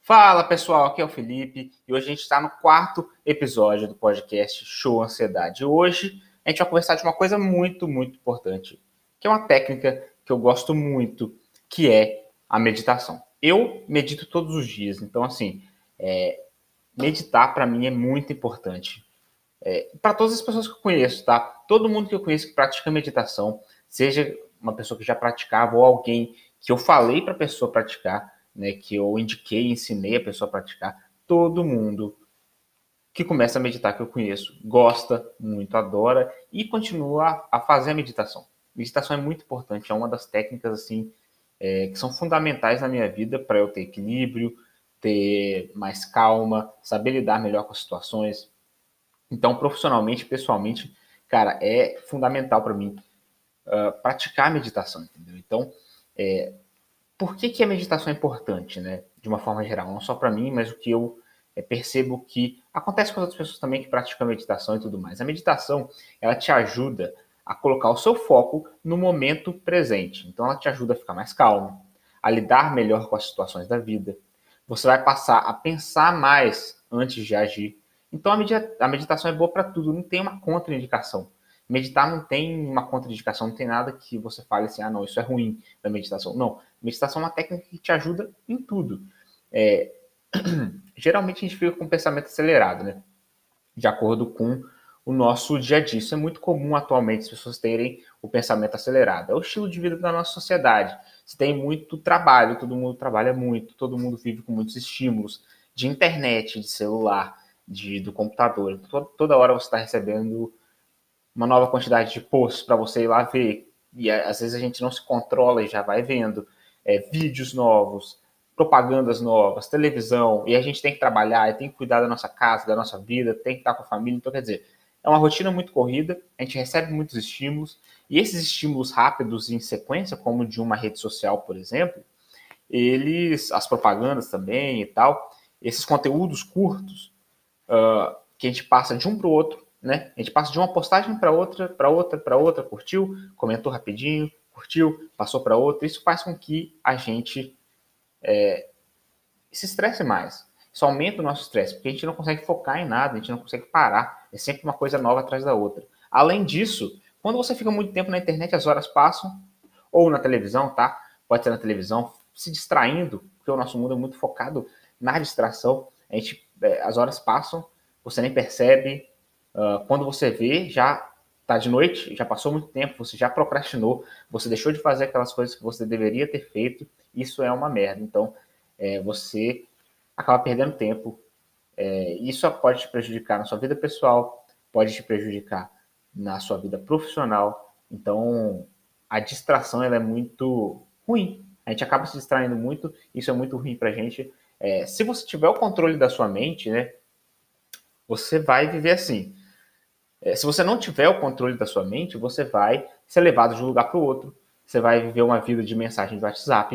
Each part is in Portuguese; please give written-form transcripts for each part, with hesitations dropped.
Fala pessoal, aqui é o Felipe e hoje a gente está no quarto episódio do podcast Show Ansiedade. Hoje a gente vai conversar de uma coisa muito importante, que é uma técnica que eu gosto muito, que é a meditação. Eu medito todos os dias, então assim, meditar para mim é muito importante. Para todas as pessoas que eu conheço, tá? Todo mundo que eu conheço que pratica meditação, seja uma pessoa que já praticava ou alguém que eu falei para a pessoa praticar, né, que eu indiquei, ensinei a pessoa a praticar, todo mundo que começa a meditar que eu conheço gosta muito, adora e continua a fazer a meditação. Meditação é muito importante, é uma das técnicas assim que são fundamentais na minha vida para eu ter equilíbrio, ter mais calma, saber lidar melhor com as situações. Então, profissionalmente, pessoalmente, cara, é fundamental para mim praticar a meditação, entendeu? Então, por que a meditação é importante, né? De uma forma geral, não só para mim, mas o que eu percebo que acontece com as outras pessoas também que praticam a meditação e tudo mais. A meditação, ela te ajuda a colocar o seu foco no momento presente. Então, ela te ajuda a ficar mais calmo, a lidar melhor com as situações da vida. Você vai passar a pensar mais antes de agir. Então, a meditação é boa para tudo, não tem uma contraindicação. Meditar não tem uma contraindicação, não tem nada que você fale assim, ah, não, isso é ruim da meditação. Não, meditação é uma técnica que te ajuda em tudo. É, geralmente a gente fica com o pensamento acelerado, né? De acordo com o nosso dia a dia. Isso é muito comum atualmente, as pessoas terem o pensamento acelerado. É o estilo de vida da nossa sociedade. Você tem muito trabalho, todo mundo trabalha muito, todo mundo vive com muitos estímulos de internet, de celular, do computador. Toda hora você está recebendo uma nova quantidade de posts para você ir lá ver. E às vezes a gente não se controla e já vai vendo vídeos novos, propagandas novas, televisão, e a gente tem que trabalhar, e tem que cuidar da nossa casa, da nossa vida, tem que estar com a família. Então, quer dizer, é uma rotina muito corrida, a gente recebe muitos estímulos, e esses estímulos rápidos em sequência, como de uma rede social, por exemplo, as propagandas também e tal, esses conteúdos curtos, que a gente passa de um para o outro, né? A gente passa de uma postagem para outra, curtiu, comentou rapidinho, curtiu, passou para outra. Isso faz com que a gente se estresse mais. Isso aumenta o nosso estresse, porque a gente não consegue focar em nada, a gente não consegue parar. É sempre uma coisa nova atrás da outra. Além disso, quando você fica muito tempo na internet, as horas passam, ou na televisão, tá? Pode ser na televisão, se distraindo, porque o nosso mundo é muito focado na distração. As horas passam, você nem percebe. Quando você vê, já está de noite, já passou muito tempo, você já procrastinou, você deixou de fazer aquelas coisas que você deveria ter feito. Isso é uma merda. Então, você acaba perdendo tempo. Isso pode te prejudicar na sua vida pessoal, pode te prejudicar na sua vida profissional. Então, a distração ela é muito ruim. A gente acaba se distraindo muito, isso é muito ruim para a gente. Se você tiver o controle da sua mente, né, você vai viver assim. Se você não tiver o controle da sua mente, você vai ser levado de um lugar para o outro. Você vai viver uma vida de mensagem de WhatsApp,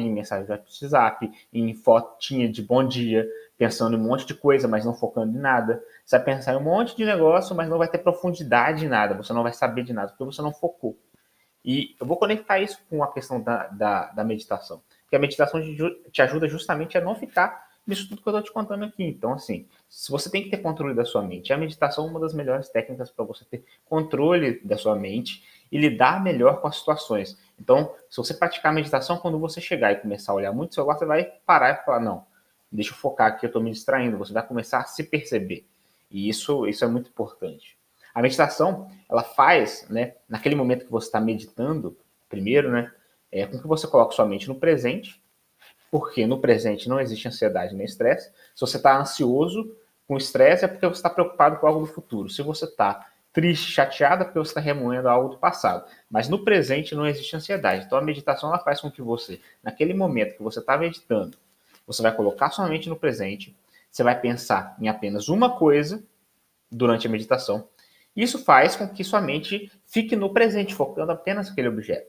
em fotinha de bom dia, pensando em um monte de coisa, mas não focando em nada. Você vai pensar em um monte de negócio, mas não vai ter profundidade em nada. Você não vai saber de nada, porque você não focou. E eu vou conectar isso com a questão da meditação. Porque a meditação te ajuda justamente a não ficar nisso tudo que eu estou te contando aqui. Então, assim, se você tem que ter controle da sua mente, a meditação é uma das melhores técnicas para você ter controle da sua mente e lidar melhor com as situações. Então, se você praticar a meditação, quando você chegar e começar a olhar muito o celular, você vai parar e falar, não, deixa eu focar aqui, eu estou me distraindo. Você vai começar a se perceber. E isso é muito importante. A meditação, ela faz, né, naquele momento que você está meditando, primeiro, né, com que você coloque sua mente no presente, porque no presente não existe ansiedade nem estresse. Se você está ansioso com estresse, é porque você está preocupado com algo do futuro. Se você está triste, chateado, é porque você está remoendo algo do passado. Mas no presente não existe ansiedade. Então a meditação ela faz com que você, naquele momento que você está meditando, você vai colocar sua mente no presente, você vai pensar em apenas uma coisa durante a meditação. Isso faz com que sua mente fique no presente, focando apenas naquele objeto.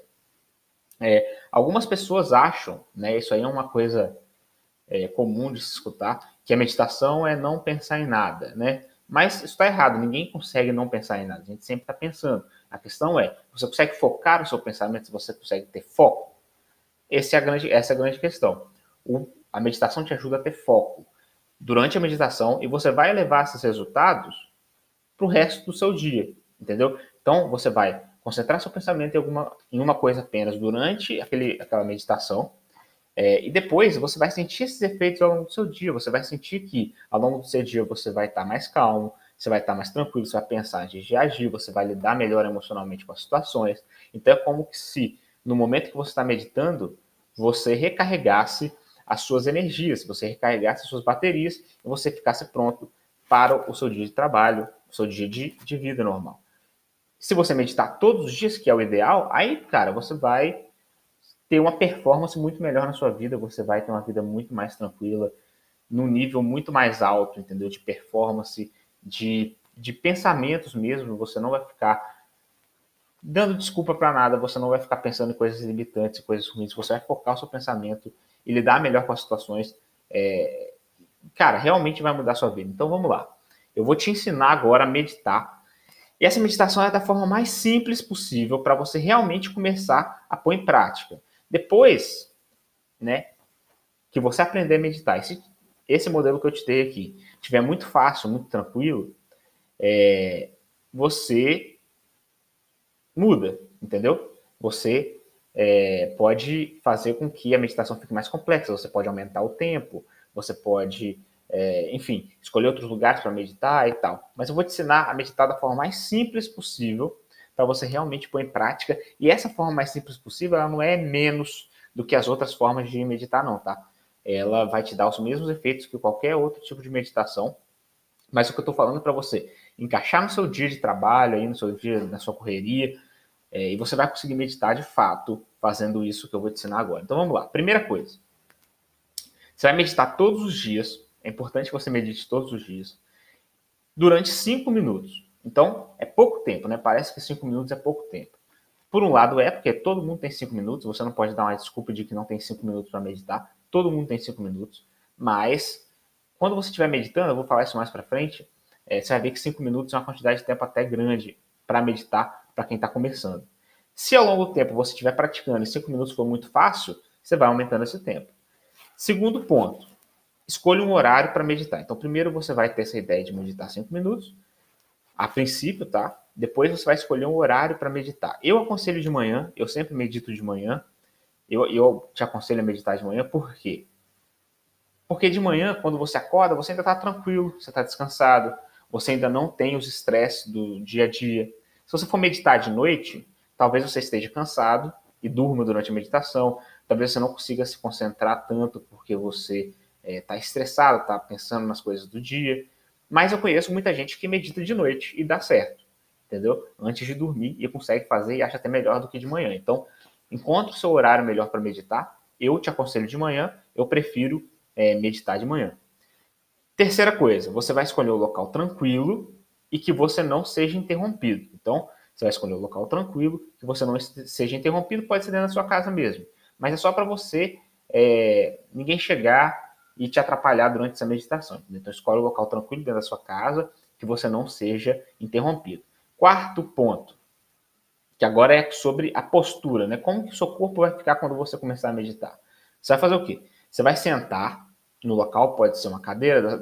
Algumas pessoas acham, né, isso aí é uma coisa comum de se escutar, que a meditação é não pensar em nada, né? Mas isso está errado, ninguém consegue não pensar em nada, a gente sempre está pensando. A questão é, você consegue focar o seu pensamento, você consegue ter foco? Essa é a grande questão. A meditação te ajuda a ter foco. durante a meditação e você vai levar esses resultados para o resto do seu dia, entendeu? Então, você vai concentrar seu pensamento em uma coisa apenas durante aquela meditação, e depois você vai sentir esses efeitos ao longo do seu dia. Você vai sentir que ao longo do seu dia você vai estar mais calmo, você vai estar mais tranquilo, você vai pensar antes de agir, você vai lidar melhor emocionalmente com as situações. Então é como se no momento que você está meditando, você recarregasse as suas energias, você recarregasse as suas baterias e você ficasse pronto para o seu dia de trabalho, o seu dia de vida normal. Se você meditar todos os dias, que é o ideal, aí, cara, você vai ter uma performance muito melhor na sua vida, você vai ter uma vida muito mais tranquila, num nível muito mais alto, entendeu? De performance, de pensamentos mesmo, você não vai ficar dando desculpa para nada, você não vai ficar pensando em coisas limitantes, coisas ruins, você vai focar o seu pensamento e lidar melhor com as situações. Cara, realmente vai mudar a sua vida. Então vamos lá. Eu vou te ensinar agora a meditar. E essa meditação é da forma mais simples possível para você realmente começar a pôr em prática. Depois, né, que você aprender a meditar, esse modelo que eu te dei aqui estiver muito fácil, muito tranquilo, você muda, entendeu? Você pode fazer com que a meditação fique mais complexa, você pode aumentar o tempo, você pode, enfim, escolher outros lugares para meditar e tal. Mas eu vou te ensinar a meditar da forma mais simples possível para você realmente pôr em prática. E essa forma mais simples possível, ela não é menos do que as outras formas de meditar, não, tá? Ela vai te dar os mesmos efeitos que qualquer outro tipo de meditação. Mas o que eu estou falando para você, encaixar no seu dia de trabalho, aí no seu dia, na sua correria, e você vai conseguir meditar de fato fazendo isso que eu vou te ensinar agora. Então vamos lá. Primeira coisa, você vai meditar todos os dias. É importante que você medite todos os dias durante 5 minutos. Então, é pouco tempo, né? Parece que 5 minutos é pouco tempo. Por um lado porque todo mundo tem 5 minutos, você não pode dar uma desculpa de que não tem 5 minutos para meditar. Todo mundo tem 5 minutos, mas quando você estiver meditando, eu vou falar isso mais para frente, você vai ver que 5 minutos é uma quantidade de tempo até grande para meditar para quem está começando. Se ao longo do tempo você estiver praticando e 5 minutos for muito fácil, você vai aumentando esse tempo. Segundo ponto, escolha um horário para meditar. Então, primeiro você vai ter essa ideia de meditar 5 minutos, a princípio, tá? Depois você vai escolher um horário para meditar. Eu aconselho de manhã, eu sempre medito de manhã. Eu te aconselho a meditar de manhã, por quê? Porque de manhã, quando você acorda, você ainda está tranquilo, você está descansado, você ainda não tem os estresses do dia a dia. Se você for meditar de noite, talvez você esteja cansado e durma durante a meditação, talvez você não consiga se concentrar tanto porque você está estressado, está pensando nas coisas do dia. Mas eu conheço muita gente que medita de noite e dá certo, entendeu? Antes de dormir e consegue fazer e acha até melhor do que de manhã. Então, encontre o seu horário melhor para meditar. Eu te aconselho de manhã, eu prefiro meditar de manhã. Terceira coisa, você vai escolher o local tranquilo e que você não seja interrompido. Então, você vai escolher o local tranquilo, que você não seja interrompido, pode ser dentro da sua casa mesmo. Mas é só para você, ninguém chegar e te atrapalhar durante essa meditação. Então, escolhe o local tranquilo dentro da sua casa, que você não seja interrompido. Quarto ponto, que agora é sobre a postura, né? Como que o seu corpo vai ficar quando você começar a meditar? Você vai fazer o quê? Você vai sentar no local, pode ser uma cadeira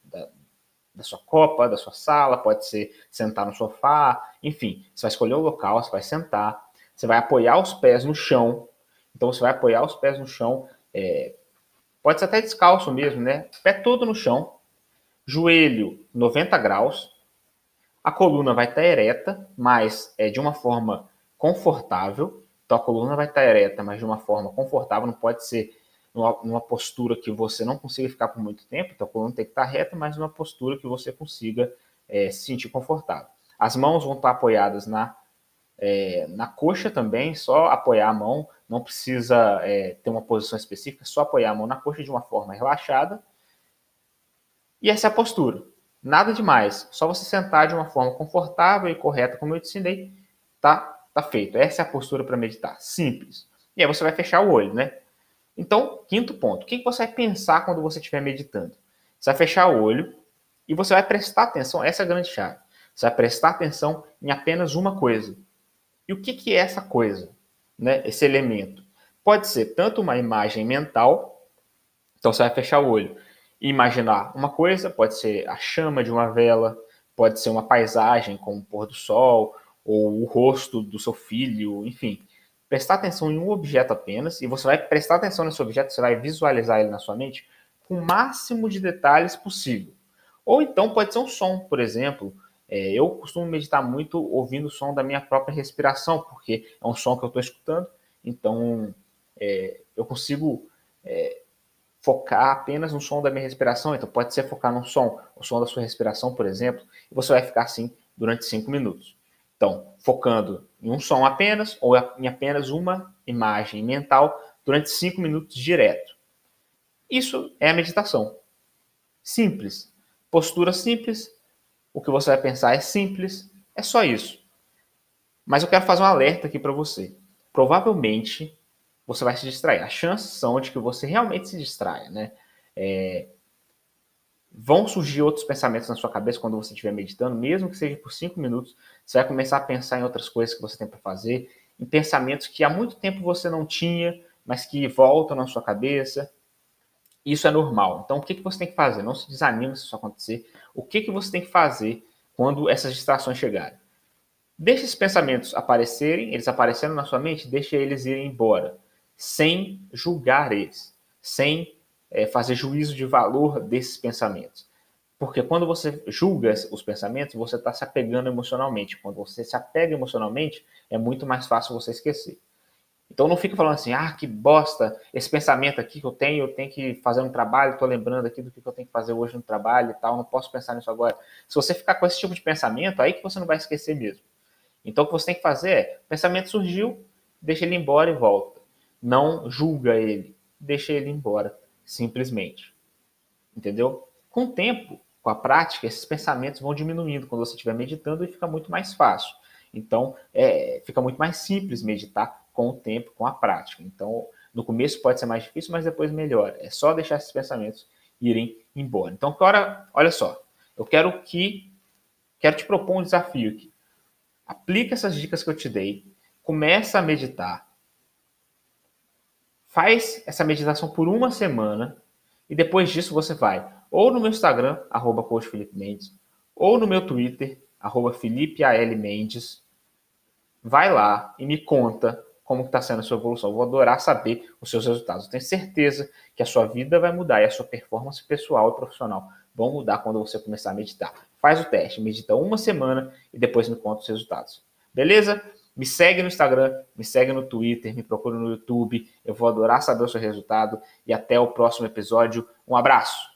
da sua copa, da sua sala, pode ser sentar no sofá, enfim, você vai escolher o local, você vai sentar, você vai apoiar os pés no chão, então você vai apoiar os pés no chão, pode ser até descalço mesmo, né? Pé todo no chão, joelho 90 graus, a coluna vai estar ereta, mas de uma forma confortável, então a coluna vai estar ereta, mas de uma forma confortável, não pode ser numa postura que você não consiga ficar por muito tempo, então a coluna tem que estar reta, mas numa postura que você consiga se sentir confortável. As mãos vão estar apoiadas na coxa também, só apoiar a mão, não precisa ter uma posição específica, só apoiar a mão na coxa de uma forma relaxada. E essa é a postura. Nada demais, só você sentar de uma forma confortável e correta, como eu te ensinei, tá feito. Essa é a postura para meditar, simples. E aí você vai fechar o olho, né? Então, quinto ponto, o que você vai pensar quando você estiver meditando? Você vai fechar o olho e você vai prestar atenção, essa é a grande chave. Você vai prestar atenção em apenas uma coisa. E o que é essa coisa, né? Esse elemento? Pode ser tanto uma imagem mental, então você vai fechar o olho imaginar uma coisa, pode ser a chama de uma vela, pode ser uma paisagem com o pôr do sol, ou o rosto do seu filho, enfim. Prestar atenção em um objeto apenas, e você vai prestar atenção nesse objeto, você vai visualizar ele na sua mente com o máximo de detalhes possível. Ou então pode ser um som, por exemplo. Eu costumo meditar muito ouvindo o som da minha própria respiração, porque é um som que eu estou escutando, então eu consigo focar apenas no som da minha respiração. Então pode ser focar no som, o som da sua respiração, por exemplo, e você vai ficar assim durante 5 minutos. Então, focando em um som apenas, ou em apenas uma imagem mental, durante 5 minutos direto. Isso é a meditação. Simples. Postura simples, o que você vai pensar é simples, é só isso. Mas eu quero fazer um alerta aqui para você. Provavelmente você vai se distrair. As chances são de que você realmente se distraia, né? Vão surgir outros pensamentos na sua cabeça quando você estiver meditando, mesmo que seja por 5 minutos. Você vai começar a pensar em outras coisas que você tem para fazer, em pensamentos que há muito tempo você não tinha, mas que voltam na sua cabeça. Isso é normal. Então, o que você tem que fazer? Não se desanime se isso acontecer. O que você tem que fazer quando essas distrações chegarem? Deixe esses pensamentos aparecerem, eles aparecendo na sua mente, deixe eles irem embora, sem julgar eles, sem fazer juízo de valor desses pensamentos. Porque quando você julga os pensamentos, você está se apegando emocionalmente. Quando você se apega emocionalmente, é muito mais fácil você esquecer. Então não fica falando assim, que bosta, esse pensamento aqui que eu tenho que fazer um trabalho, estou lembrando aqui do que eu tenho que fazer hoje no trabalho e tal, não posso pensar nisso agora. Se você ficar com esse tipo de pensamento, aí que você não vai esquecer mesmo. Então o que você tem que fazer é, o pensamento surgiu, deixa ele embora e volta. Não julga ele, deixa ele embora, simplesmente. Entendeu? Com o tempo, com a prática, esses pensamentos vão diminuindo quando você estiver meditando e fica muito mais fácil. Então, fica muito mais simples meditar com o tempo, com a prática. Então, no começo pode ser mais difícil, mas depois melhora. É só deixar esses pensamentos irem embora. Então, agora, olha só, eu quero te propor um desafio aqui. Aplica essas dicas que eu te dei, começa a meditar, faz essa meditação por uma semana e depois disso você vai ou no meu Instagram, @coachfelipemendes, ou no meu Twitter, @FelipeALMendes. Vai lá e me conta como está sendo a sua evolução. Eu vou adorar saber os seus resultados. Eu tenho certeza que a sua vida vai mudar e a sua performance pessoal e profissional vão mudar quando você começar a meditar. Faz o teste, medita uma semana e depois me conta os resultados. Beleza? Me segue no Instagram, me segue no Twitter, me procura no YouTube. Eu vou adorar saber o seu resultado e até o próximo episódio. Um abraço!